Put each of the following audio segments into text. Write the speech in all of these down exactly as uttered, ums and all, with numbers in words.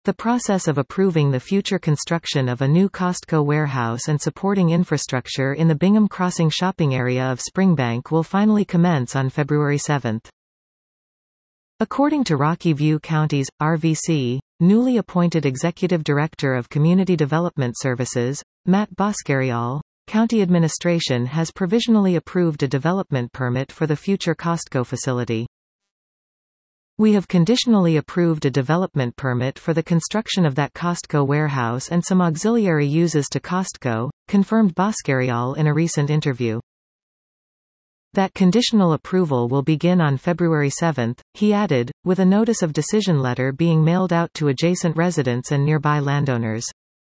The process of approving the future construction of a new Costco warehouse and supporting infrastructure in the Bingham Crossing shopping area of Springbank will finally commence on February seventh. According to Rocky View County's R V C, newly appointed Executive Director of Community Development Services, Matt Boscariol, County Administration has provisionally approved a development permit for the future Costco facility. We have conditionally approved a development permit for the construction of that Costco warehouse and some auxiliary uses to Costco, confirmed Boscariol in a recent interview. That conditional approval will begin on February seventh, he added, with a notice of decision letter being mailed out to adjacent residents and nearby landowners.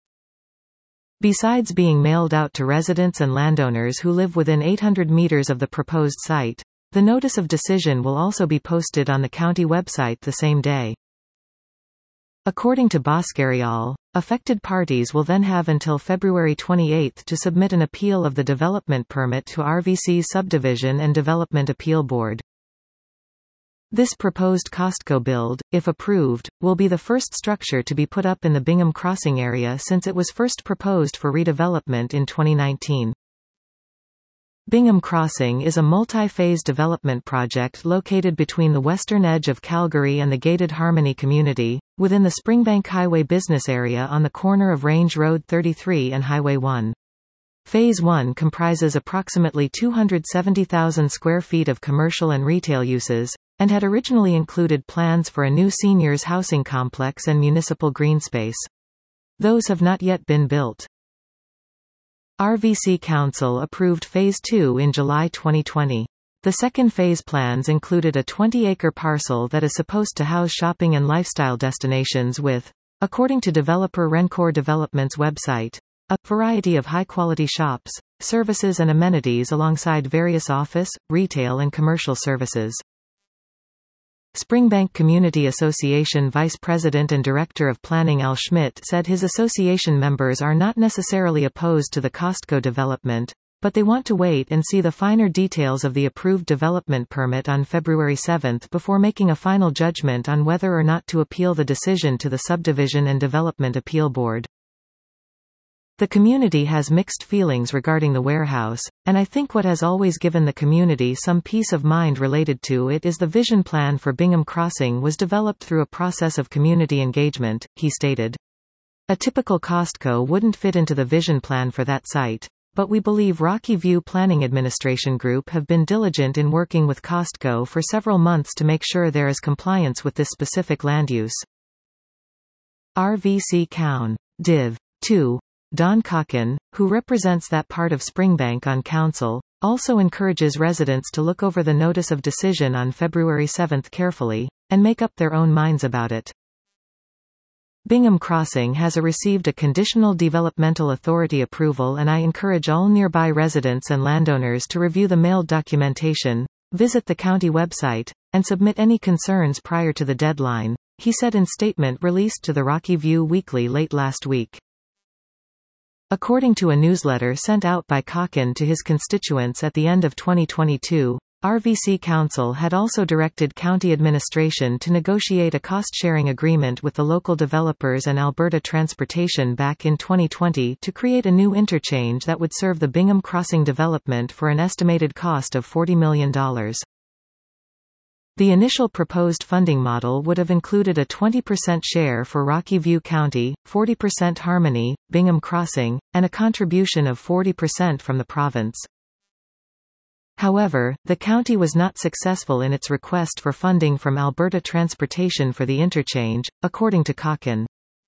Besides being mailed out to residents and landowners who live within eight hundred meters of the proposed site, the notice of decision will also be posted on the county website the same day. According to Boscariol, affected parties will then have until February twenty-eighth to submit an appeal of the development permit to R V C's Subdivision and Development Appeal Board. This proposed Costco build, if approved, will be the first structure to be put up in the Bingham Crossing area since it was first proposed for redevelopment in twenty nineteen. Bingham Crossing is a multi-phase development project located between the western edge of Calgary and the gated Harmony community, within the Springbank Highway business area on the corner of Range Road thirty-three and Highway one. Phase one comprises approximately two hundred seventy thousand square feet of commercial and retail uses, and had originally included plans for a new seniors housing complex and municipal green space. Those have not yet been built. R V C Council approved Phase two in July twenty twenty. The second phase plans included a twenty-acre parcel that is supposed to house shopping and lifestyle destinations with, according to developer Rencore Development's website, a variety of high-quality shops, services and amenities alongside various office, retail and commercial services. Springbank Community Association Vice President and Director of Planning Al Schmidt said his association members are not necessarily opposed to the Costco development, but they want to wait and see the finer details of the approved development permit on February seventh before making a final judgment on whether or not to appeal the decision to the Subdivision and Development Appeal Board. The community has mixed feelings regarding the warehouse, and I think what has always given the community some peace of mind related to it is the vision plan for Bingham Crossing was developed through a process of community engagement, he stated. A typical Costco wouldn't fit into the vision plan for that site, but we believe Rocky View Planning Administration Group have been diligent in working with Costco for several months to make sure there is compliance with this specific land use. R V C Coun. Div. two. Don Cocken, who represents that part of Springbank on council, also encourages residents to look over the notice of decision on February seventh carefully, and make up their own minds about it. Bingham Crossing has a received a conditional developmental authority approval, and I encourage all nearby residents and landowners to review the mailed documentation, visit the county website, and submit any concerns prior to the deadline, he said in statement released to the Rocky View Weekly late last week. According to a newsletter sent out by Cocken to his constituents at the end of twenty twenty-two, R V C Council had also directed county administration to negotiate a cost-sharing agreement with the local developers and Alberta Transportation back in twenty twenty to create a new interchange that would serve the Bingham Crossing development for an estimated cost of forty million dollars. The initial proposed funding model would have included a twenty percent share for Rocky View County, forty percent Harmony, Bingham Crossing, and a contribution of forty percent from the province. However, the county was not successful in its request for funding from Alberta Transportation for the interchange, according to Cocken.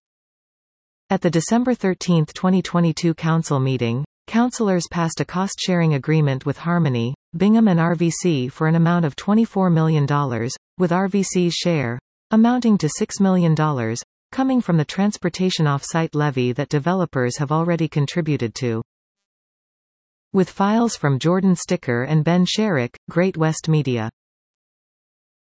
At the December thirteenth twenty twenty-two council meeting, councillors passed a cost-sharing agreement with Harmony, Bingham and R V C for an amount of twenty-four million dollars, with R V C's share, amounting to six million dollars, coming from the transportation off-site levy that developers have already contributed to. With files from Jordan Sticker and Ben Sherrick, Great West Media.